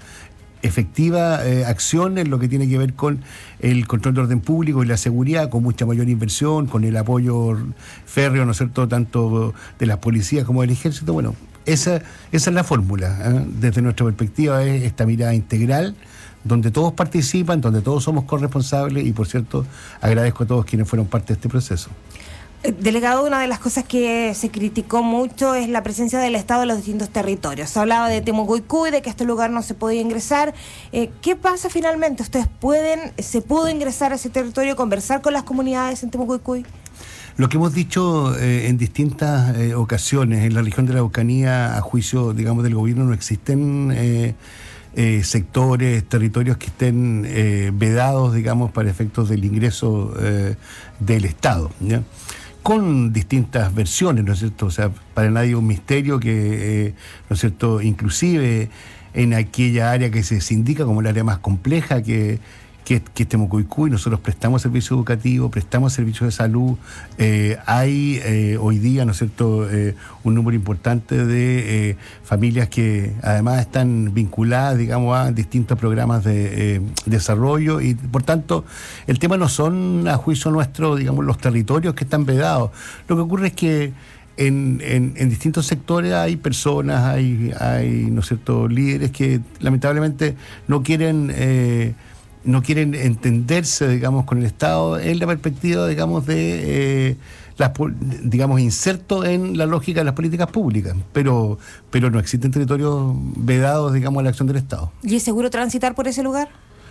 efectiva eh, acción en lo que tiene que ver con el control de orden público y la seguridad, con mucha mayor inversión, con el apoyo férreo, ¿no es cierto?, tanto de las policías como del ejército. Bueno, esa, esa es la fórmula, ¿eh? Desde nuestra perspectiva es esta mirada integral, donde todos participan, donde todos somos corresponsables, y por cierto, agradezco a todos quienes fueron parte de este proceso. Delegado, una de las cosas que se criticó mucho es la presencia del Estado en los distintos territorios. Se hablaba de Temucuicui, de que a este lugar no se podía ingresar. Eh, ¿Qué pasa finalmente? ¿Ustedes pueden, se pudo ingresar a ese territorio, conversar con las comunidades en Temucuicui? Lo que hemos dicho eh, en distintas eh, ocasiones, en la región de la Araucanía, a juicio, digamos, del gobierno, no existen eh, eh, sectores, territorios que estén eh, vedados, digamos, para efectos del ingreso eh, del Estado, ¿ya?, con distintas versiones, ¿no es cierto? O sea, para nadie es un misterio que, eh, ¿no es cierto?, inclusive en aquella área que se indica como el área más compleja que, que, que es Temucuicui, nosotros prestamos servicio educativo, prestamos servicios de salud, eh, hay eh, hoy día, ¿no es cierto?, eh, un número importante de eh, familias que además están vinculadas, digamos, a distintos programas de eh, desarrollo, y por tanto el tema no son, a juicio nuestro, digamos, los territorios que están vedados. Lo que ocurre es que En, en, en distintos sectores hay personas, hay, hay, ¿no es cierto?, líderes que lamentablemente no quieren eh, no quieren entenderse, digamos, con el Estado en la perspectiva, digamos, de eh, las, digamos, inserto en la lógica de las políticas públicas, pero pero no existen territorios vedados, digamos, a la acción del Estado. ¿Y es seguro transitar por ese lugar?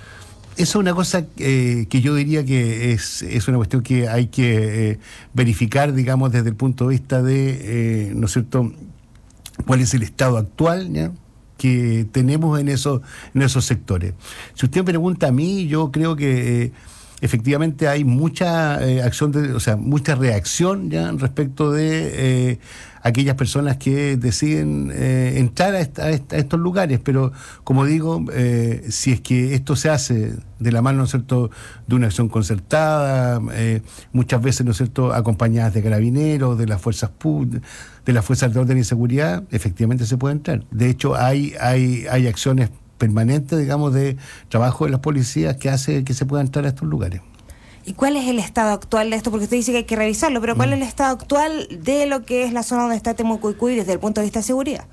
Eso es una cosa eh, que yo diría que es, es una cuestión que hay que eh, verificar, digamos, desde el punto de vista de, eh, ¿no es cierto?, cuál es el estado actual, ¿ya?, que tenemos en esos, en esos sectores. Si usted me pregunta a mí, yo creo que eh, efectivamente hay mucha eh, acción, de, o sea, mucha reacción, ¿ya?, respecto de eh, aquellas personas que deciden eh, entrar a, esta, a, esta, a estos lugares, pero como digo, eh, si es que esto se hace de la mano, ¿no es cierto?, de una acción concertada, eh, muchas veces, ¿no es cierto?, acompañadas de carabineros, de las fuerzas públicas, de las fuerzas de orden y seguridad, efectivamente se puede entrar. De hecho, hay, hay, hay acciones permanente, digamos, de trabajo de las policías que hace que se pueda entrar a estos lugares. ¿Y cuál es el estado actual de esto? Porque usted dice que hay que revisarlo, pero ¿cuál mm. es el estado actual de lo que es la zona donde está Temucuicui desde el punto de vista de seguridad?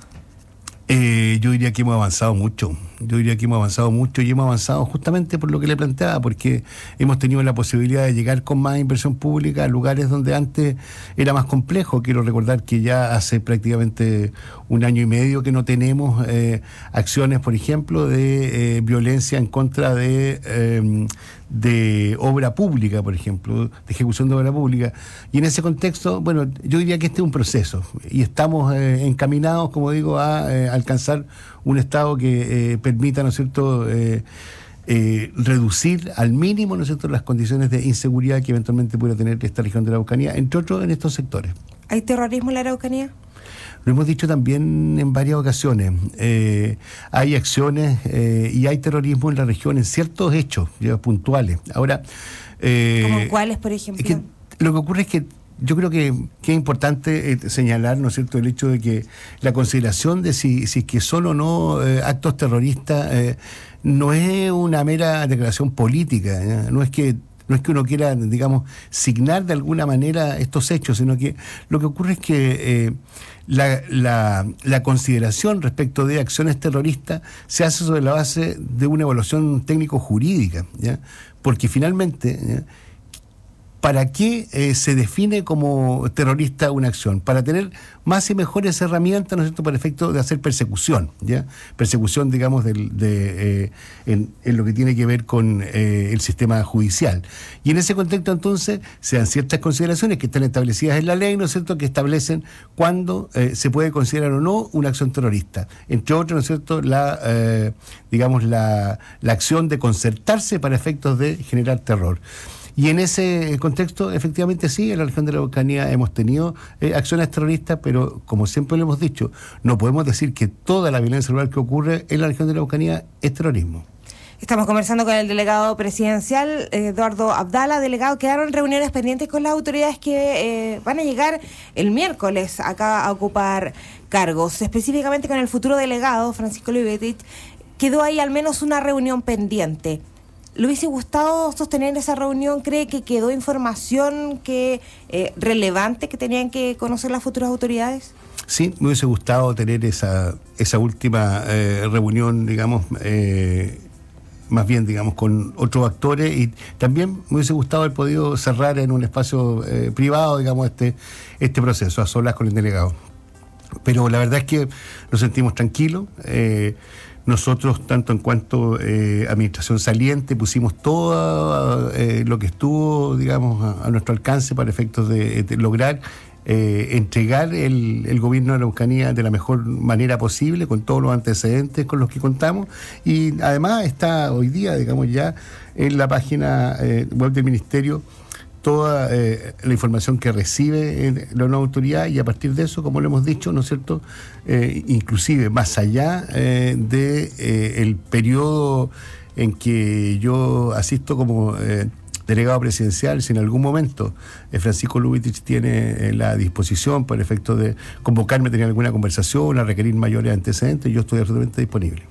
Eh, yo diría que hemos avanzado mucho, yo diría que hemos avanzado mucho y hemos avanzado justamente por lo que le planteaba, porque hemos tenido la posibilidad de llegar con más inversión pública a lugares donde antes era más complejo. Quiero recordar que ya hace prácticamente un año y medio que no tenemos eh, acciones, por ejemplo, de eh, violencia en contra de... Eh, de obra pública, por ejemplo, de ejecución de obra pública. Y en ese contexto, bueno, yo diría que este es un proceso y estamos eh, encaminados, como digo, a eh, alcanzar un estado que eh, permita, ¿no es cierto?, eh, eh, reducir al mínimo, ¿no es cierto?, las condiciones de inseguridad que eventualmente pueda tener esta región de la Araucanía, entre otros en estos sectores. ¿Hay terrorismo en la Araucanía? Lo hemos dicho también en varias ocasiones. Eh, hay acciones eh, y hay terrorismo en la región en ciertos hechos ya, puntuales. Ahora, eh, ¿Cómo cuáles, por ejemplo? Es que lo que ocurre es que yo creo que, que es importante eh, señalar, ¿no es cierto?, el hecho de que la consideración de si, si que son o no eh, actos terroristas eh, no es una mera declaración política, ¿ya? No es que No es que uno quiera, digamos, signar de alguna manera estos hechos, sino que lo que ocurre es que eh, la, la, la consideración respecto de acciones terroristas se hace sobre la base de una evaluación técnico-jurídica, ¿ya? Porque finalmente, ¿ya?, ¿para qué eh, se define como terrorista una acción? Para tener más y mejores herramientas, ¿no es cierto?, para efecto de hacer persecución, ¿ya? Persecución, digamos, del, de, eh, en, en lo que tiene que ver con eh, el sistema judicial. Y en ese contexto, entonces, se dan ciertas consideraciones que están establecidas en la ley, ¿no es cierto?, que establecen cuándo eh, se puede considerar o no una acción terrorista. Entre otros, ¿no es cierto?, la, eh, digamos, la, la acción de concertarse para efectos de generar terror. Y en ese contexto, efectivamente sí, en la región de la Araucanía hemos tenido eh, acciones terroristas, pero como siempre lo hemos dicho, no podemos decir que toda la violencia rural que ocurre en la región de la Araucanía es terrorismo. Estamos conversando con el delegado presidencial, Eduardo Abdala. Delegado, quedaron reuniones pendientes con las autoridades que eh, van a llegar el miércoles acá a ocupar cargos. Específicamente con el futuro delegado, Francisco Luibetich, quedó ahí al menos una reunión pendiente. ¿Le hubiese gustado sostener esa reunión? ¿Cree que quedó información que eh, relevante que tenían que conocer las futuras autoridades? Sí, me hubiese gustado tener esa, esa última eh, reunión, digamos, eh, más bien, digamos, con otros actores, y también me hubiese gustado haber podido cerrar en un espacio eh, privado, digamos, este, este proceso, a solas con el delegado. Pero la verdad es que nos sentimos tranquilos. Eh, Nosotros, tanto en cuanto eh, administración saliente, pusimos todo eh, lo que estuvo, digamos, a, a nuestro alcance para efectos de, de lograr eh, entregar el, el gobierno de la Araucanía de la mejor manera posible, con todos los antecedentes con los que contamos. Y además está hoy día, digamos, ya en la página eh, web del Ministerio toda eh, la información que recibe eh, la nueva autoridad, y a partir de eso, como lo hemos dicho, ¿no es cierto?, eh, inclusive más allá eh, de eh, el periodo en que yo asisto como eh, delegado presidencial, si en algún momento eh, Francisco Luibetich tiene eh, la disposición por efecto de convocarme, tener alguna conversación, a requerir mayores antecedentes, yo estoy absolutamente disponible.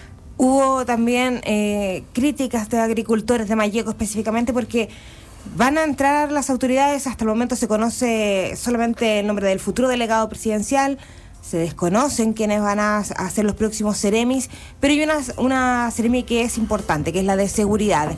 Hubo también eh, críticas de agricultores de Malleco específicamente porque van a entrar las autoridades. Hasta el momento se conoce solamente el nombre del futuro delegado presidencial, se desconocen quiénes van a hacer los próximos seremis, pero hay una, una seremi que es importante, que es la de seguridad.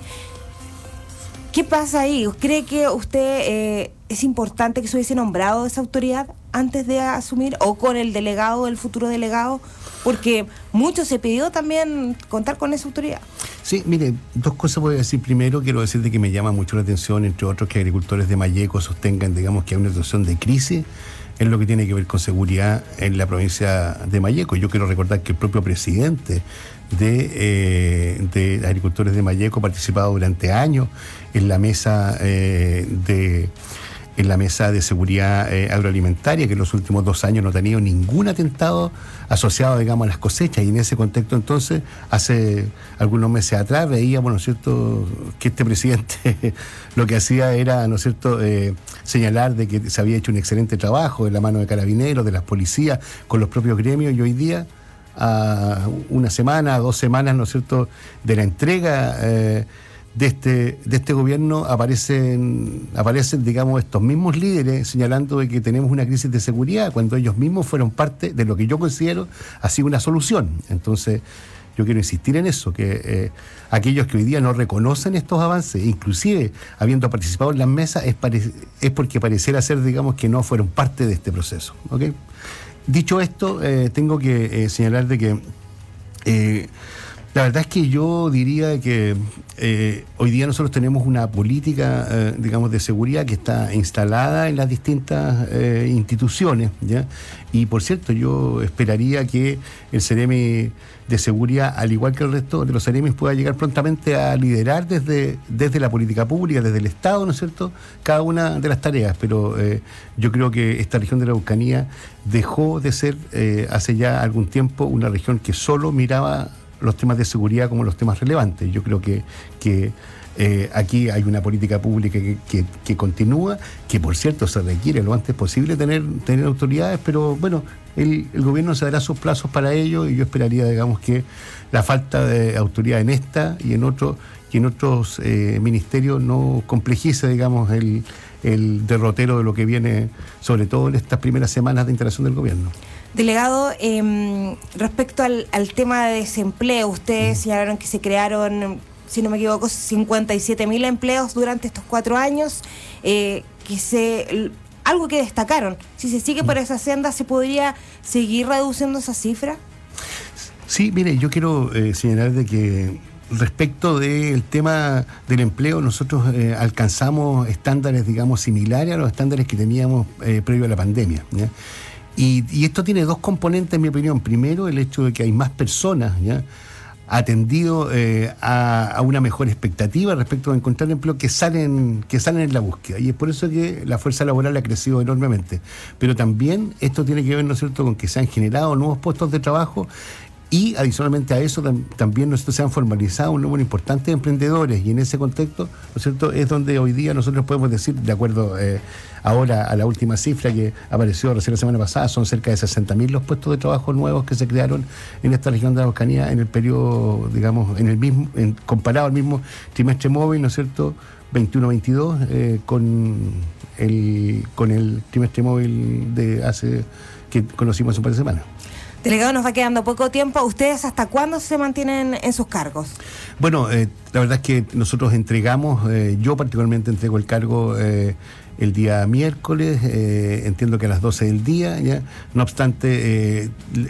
¿Qué pasa ahí? ¿Cree que usted eh, es importante que se hubiese nombrado esa autoridad antes de asumir, o con el delegado, el futuro delegado? Porque mucho se pidió también contar con esa autoridad. Sí, mire, dos cosas voy a decir. Primero, quiero decir de que me llama mucho la atención, entre otros, que agricultores de Malleco sostengan, digamos, que hay una situación de crisis en lo que tiene que ver con seguridad en la provincia de Malleco. Yo quiero recordar que el propio presidente de, eh, de agricultores de Malleco ha participado durante años en la mesa eh, de... en la mesa de seguridad eh, agroalimentaria, que en los últimos dos años no ha tenido ningún atentado asociado, digamos, a las cosechas. Y en ese contexto, entonces, hace algunos meses atrás veíamos, ¿no es cierto?, que este presidente lo que hacía era, ¿no es cierto?, eh, señalar de que se había hecho un excelente trabajo de la mano de carabineros, de las policías, con los propios gremios, y hoy día a una semana, a dos semanas, ¿no es cierto?, de la entrega eh, de este de este gobierno, aparecen, aparecen, digamos, estos mismos líderes señalando de que tenemos una crisis de seguridad, cuando ellos mismos fueron parte de lo que yo considero ha sido una solución. Entonces, yo quiero insistir en eso, que eh, aquellos que hoy día no reconocen estos avances, inclusive habiendo participado en las mesas, es, pare- es porque pareciera ser, digamos, que no fueron parte de este proceso. ¿Okay? Dicho esto, eh, tengo que eh, señalar de que eh, la verdad es que yo diría que eh, hoy día nosotros tenemos una política, eh, digamos, de seguridad que está instalada en las distintas eh, instituciones, ¿ya? Y por cierto, yo esperaría que el Ceremi de Seguridad, al igual que el resto de los Ceremis, pueda llegar prontamente a liderar desde, desde la política pública, desde el Estado, ¿no es cierto?, cada una de las tareas. Pero eh, yo creo que esta región de la Araucanía dejó de ser eh, hace ya algún tiempo una región que solo miraba los temas de seguridad como los temas relevantes. Yo creo que, que eh, aquí hay una política pública que, que, que continúa, que por cierto se requiere lo antes posible tener, tener autoridades, pero bueno, el, el gobierno se dará sus plazos para ello, y yo esperaría, digamos, que la falta de autoridad en esta y en otro y en otros eh, ministerios no complejice, digamos, el, el derrotero de lo que viene, sobre todo en estas primeras semanas de instalación del gobierno. Delegado, eh, respecto al, al tema de desempleo, ustedes señalaron que se crearon, si no me equivoco, cincuenta y siete mil empleos durante estos cuatro años, eh, que se algo que destacaron. Si se sigue por esa senda, ¿se podría seguir reduciendo esa cifra? Sí, mire, yo quiero eh, señalar de que respecto del tema del empleo, nosotros eh, alcanzamos estándares, digamos, similares a los estándares que teníamos eh, previo a la pandemia, ¿ya? Y, y esto tiene dos componentes, en mi opinión. Primero, el hecho de que hay más personas, ¿ya?, atendido eh, a, a una mejor expectativa respecto a encontrar empleo, que salen, que salen en la búsqueda. Y es por eso que la fuerza laboral ha crecido enormemente. Pero también esto tiene que ver, ¿no es cierto?, con que se han generado nuevos puestos de trabajo. Y adicionalmente a eso tam- también nosotros se han formalizado un número importante de emprendedores, y en ese contexto, ¿no es cierto?, es donde hoy día nosotros podemos decir, de acuerdo eh, ahora a la última cifra que apareció recién la semana pasada, son cerca de sesenta mil los puestos de trabajo nuevos que se crearon en esta región de la Araucanía en el periodo, digamos, en el mismo, en, comparado al mismo trimestre móvil, ¿no es cierto?, veintiuno veintidós, eh, con el con el trimestre móvil de hace que conocimos hace un par de semanas. Delegado, nos va quedando poco tiempo. ¿Ustedes hasta cuándo se mantienen en sus cargos? Bueno, eh, la verdad es que nosotros entregamos, eh, yo particularmente entrego el cargo eh, el día miércoles, eh, entiendo que a las doce del día, ¿ya? No obstante, eh,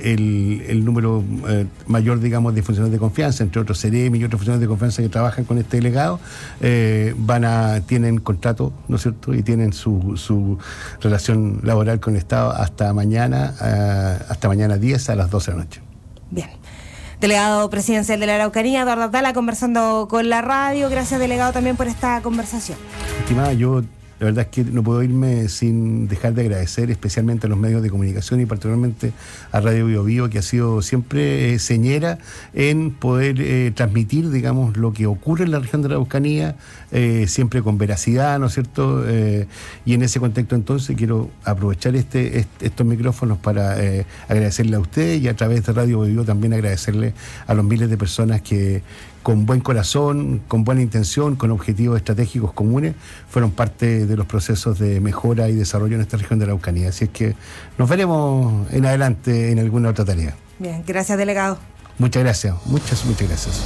el, el número eh, mayor, digamos, de funcionarios de confianza, entre otros Ceremi y otros funcionarios de confianza que trabajan con este delegado, eh, van a, tienen contrato, ¿no es cierto?, y tienen su, su relación laboral con el Estado hasta mañana, eh, hasta mañana diez a las doce de la noche. Bien. Delegado presidencial de la Araucanía, Eduardo Abdala, conversando con la radio. Gracias, delegado, también por esta conversación. Estimada, yo la verdad es que no puedo irme sin dejar de agradecer especialmente a los medios de comunicación y particularmente a Radio Bio Bio, que ha sido siempre eh, señera en poder eh, transmitir, digamos, lo que ocurre en la región de la Araucanía, eh, siempre con veracidad, ¿no es cierto? Eh, y en ese contexto, entonces, quiero aprovechar este, este estos micrófonos para eh, agradecerle a usted, y a través de Radio Bio Bio también agradecerle a los miles de personas que, con buen corazón, con buena intención, con objetivos estratégicos comunes, fueron parte de los procesos de mejora y desarrollo en esta región de la Araucanía. Así es que nos veremos en adelante en alguna otra tarea. Bien, gracias, delegado. Muchas gracias, muchas, muchas gracias.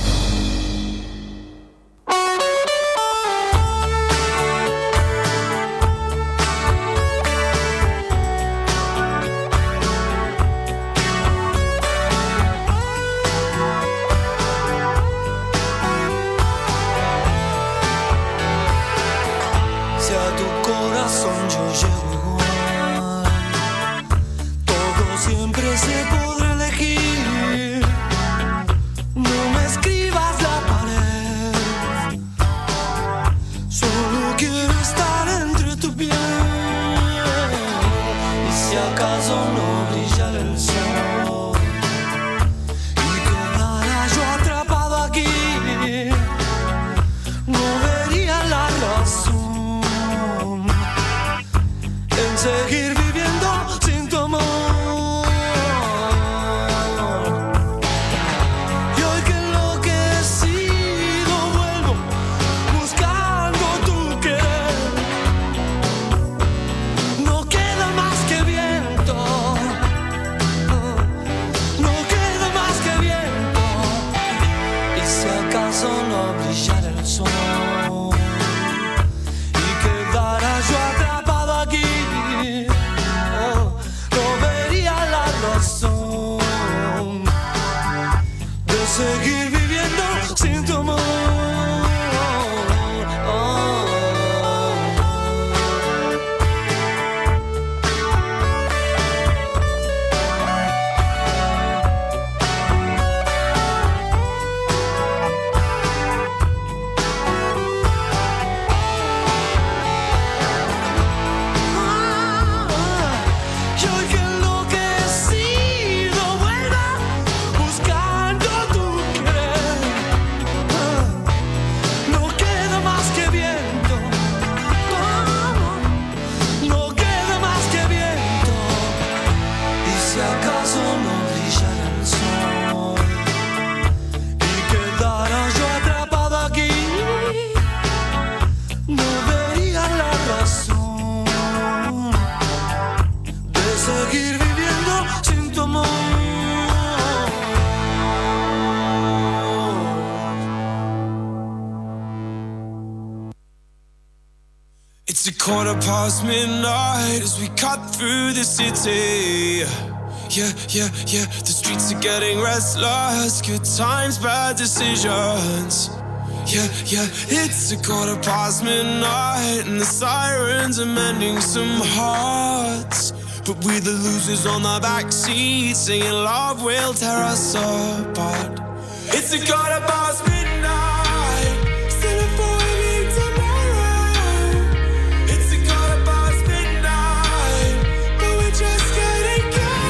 Seguir viviendo sin tu amor. seguir viviendo sin tu amor. It's a quarter past midnight as we cut through the city. Yeah, yeah, yeah, the streets are getting restless. Good times, bad decisions. Yeah, yeah, it's a quarter past midnight and the sirens are mending some hearts. But we're the losers on the backseat, singing love will tear us apart. It's a quarter past midnight, still a for me tomorrow. It's a quarter past midnight, but we're just getting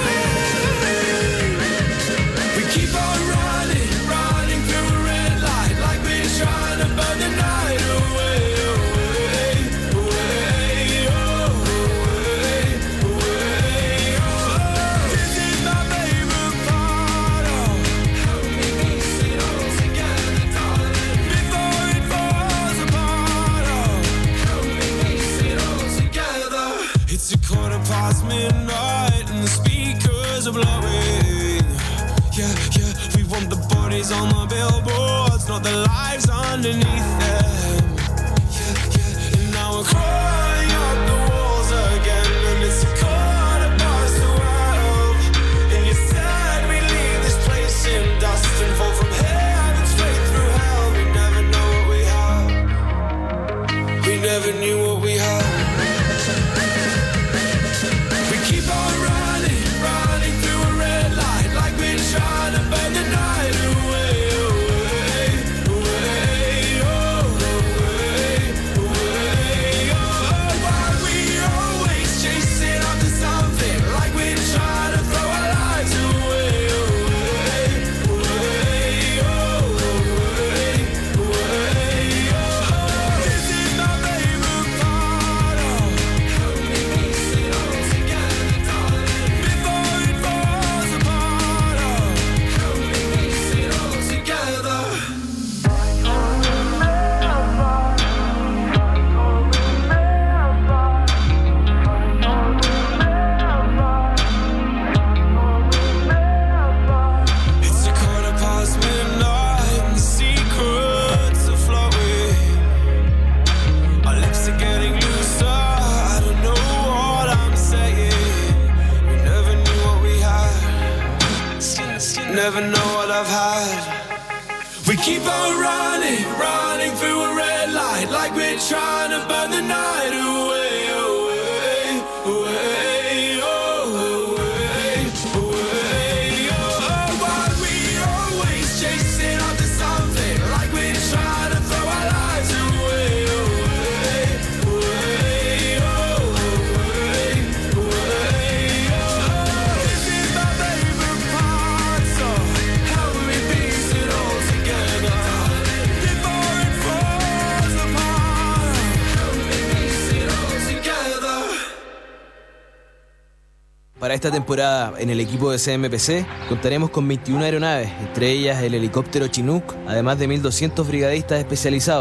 going. We keep on running, running through a red light, like we're trying to burn the night away, away, away, oh, away, away, oh. This is my favorite part, oh. Help me piece it all together, darling, before it falls apart, oh. Help me piece it all together. It's a quarter past midnight and the speakers are blowing. Yeah, yeah, we want the bodies on the billboards, not the lives underneath them. Yeah, yeah, and now we're crawling up the walls again, and it's a quarter past twelve. And you said we leave this place in dust and fall from heaven straight through hell. We never know what we have. We never knew what we had. We keep on running, running through a red light, like we're trying to burn the night away, away, away, oh, away, away, oh. Why we always chasing after something, like we're trying to throw our lives away, away, away, oh, away, away, oh. This is my favorite part, oh. Help me piece it all together, darling, before it falls apart, oh. Help me piece it all together. It's a quarter past midnight and the secrets are flowing. Our lips are getting looser, I don't know what I'm saying. We never knew what we had, never know what I've had. We keep on running, running through a red light, like we're trying to burn the night away, away, away, oh, away, away, oh. Why we always chasing after something, like we're trying to throw our lives away, away, away, oh, away, away, oh. This is my favorite part, so help me piece it all together, before it falls apart. Help me piece it all together. Para esta temporada, en el equipo de C M P C, contaremos con veintiuna aeronaves, entre ellas el helicóptero Chinook, además de mil doscientos brigadistas especializados.